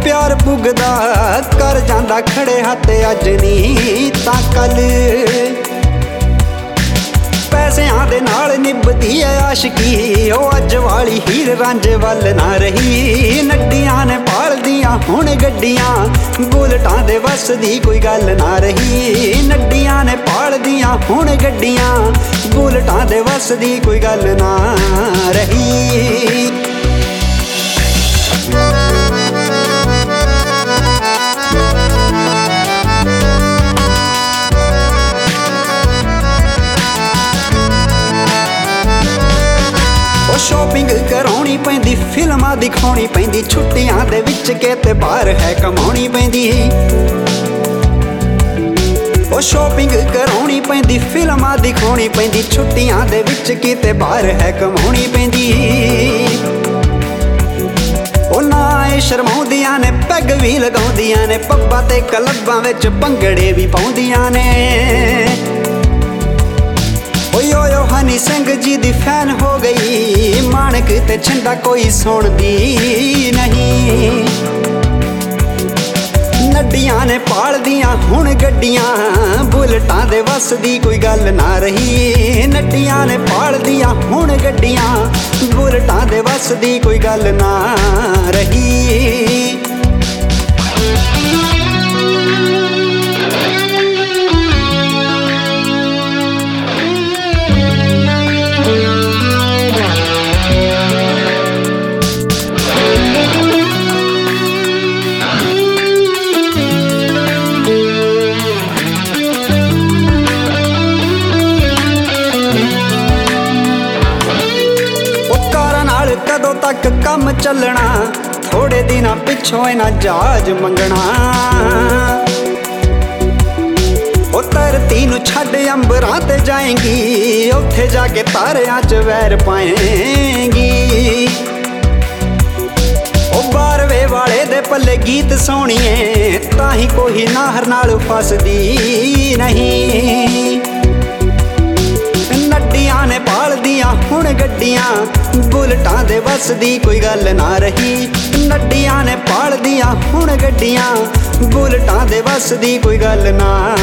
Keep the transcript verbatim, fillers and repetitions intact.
प्यार पुगदा कर जांदा खड़े हत्थ अज नी तां कल पैसिਆਂ दे नाल निभदी है आशिकी ओ अज वाली हीर रांझे वल ना रही नड्डियां ने पालदियां हुण गड्डियां बुलटां दे वस दी कोई गल ना रही नड्डियां ने पालदियां हुण गड्डियां बुलटां दे वस दी कोई गल ना रही। शॉपिंग कराउणी पैंदी फिल्मां दिखाउणी पैंदी छुट्टियां दे विच किते बाहर है कमाउणी पैंदी ओ शॉपिंग कराउणी पैंदी फिल्मां दिखाउणी पैंदी छुट्टियां दे विच किते बाहर है कमाउणी पैंदी ओ ना ए शर्माउंदियां ने पैग भी लगाउंदियां ने पब्बां ते क्लबां विच भंगड़े भी पाउंदियां ने ओयो यो हनी सिंह जी दी फैन हो गई माणक ते छंदा कोई सुनदी नहीं नड्डियां ने पालदियां हुण गड्डियां बुलटां दे वस दी कोई गल ना रही नड्डियां ने पालदियां हुण गड्डियां बुलटां दे वस दी कोई गल ना रही। कदों तक कम चलना थोड़े दिन पिछों इना जहाज मंगना ओ धरती नूं छड्ड अंबरां ते जाएंगी उत्थे जाके तारियां च वैर पाएंगी ओ बारवे वाले दे पल्ले गीत सोहणीए ताही कोई नाहर नाल फसदी नहीं नड्डियां ने पालदियां हुण गड्डियां बुलटां दे वस दी कोई गल ना रही नड्डियां ने पालदियां हुण गड्डियां बुलटां दे वस दी कोई गल ना